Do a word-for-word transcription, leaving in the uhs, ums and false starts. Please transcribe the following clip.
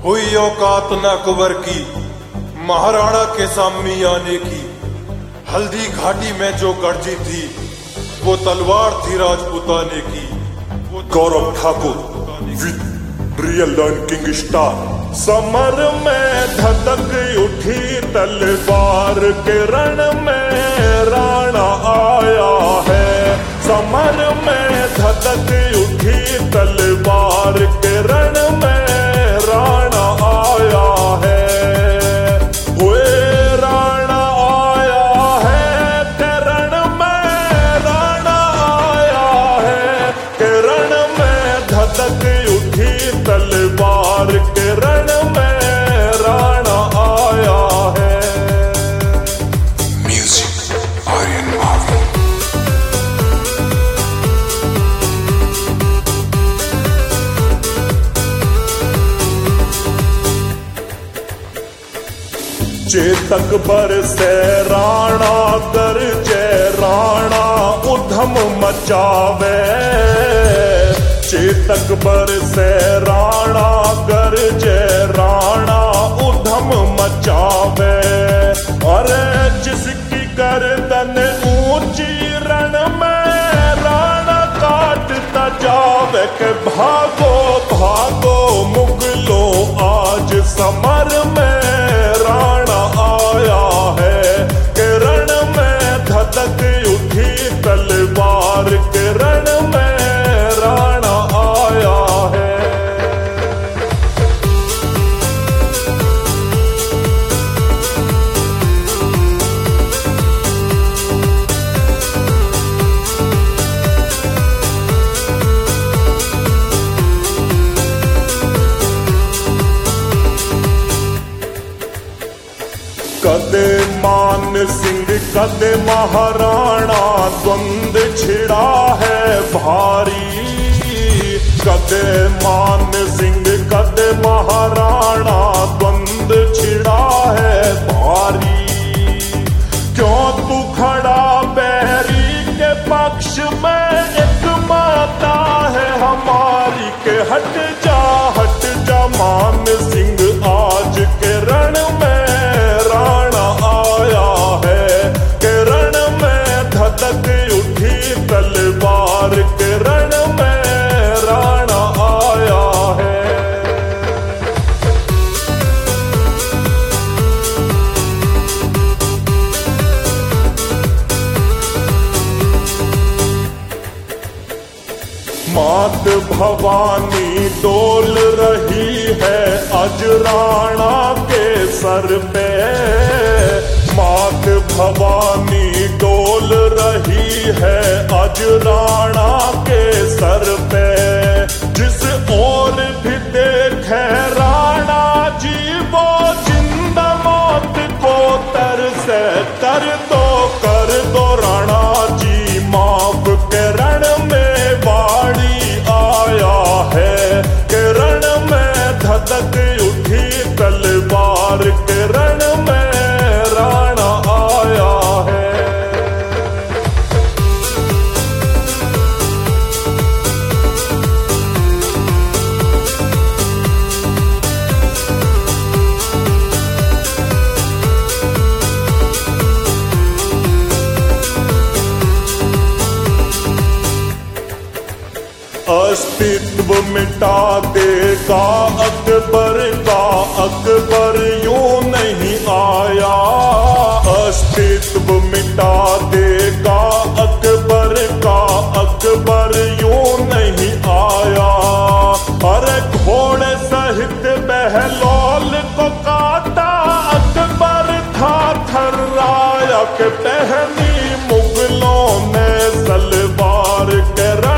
हुई औकात न कुंवर की महाराणा के सामने आने की। हल्दी घाटी में जो गर्जी थी वो तलवार थी राजपुताने की। Gaurav Thakur with real king star. समर में धधक उठी तलवार के रण में राणा आया है। समर में धधक उठी तलवार के रण में राणा आया है। हुए राणा आया है के रण में राणा आया है। के रण में धधक उठी तलवार के रण में राणा आया है। म्यूजिक आर्यन मावी। चेतक बरसे राणा गरजे राणा उधम मचावे। चेतक बरसे राणा गरजे राणा उधम मचावे। अरे जिसकी गर्दन ऊंची रण में राणा काटता जावे। के भागो भागो मुगलों आज समर में राणा आया है। के रण में धधक उठी तलवार के रण में राणा आया है। कदे मान सिंह कदे महाराणा द्वंद छिड़ा है भारी। कदे मान सिंह कदे महाराणा द्वंद छिड़ा है भारी। क्यों तू खड़ा बैरी के पक्ष में एक माता है हमारी। के हट जा हट जा मान सिंह आज के रण में राणा आया है। के रण में धधक उठी तलवार के रण में राणा आया है। मात भवानी डोल रही है अज राणा के सर पे। मात भवानी डोल रही है अज राणा के सर पे। जिस ओर भी देखे राणा जी वो जिंदा मौत को तरसे। कर दो कर दो राणा जी माफ के रण में वाड़ी आया है। के रण में धधक उठी तलवार के रण में राणा आया है। अस्तित्व मिटा देगा अकबर का अकबर यूं नहीं आया। अस्तित्व मिटा देगा अकबर का अकबर यूं नहीं आया। अरे घोड़े सहित बहलोल को काटा अकबर था थर्राया। के पहनी मुगलों ने सलवार के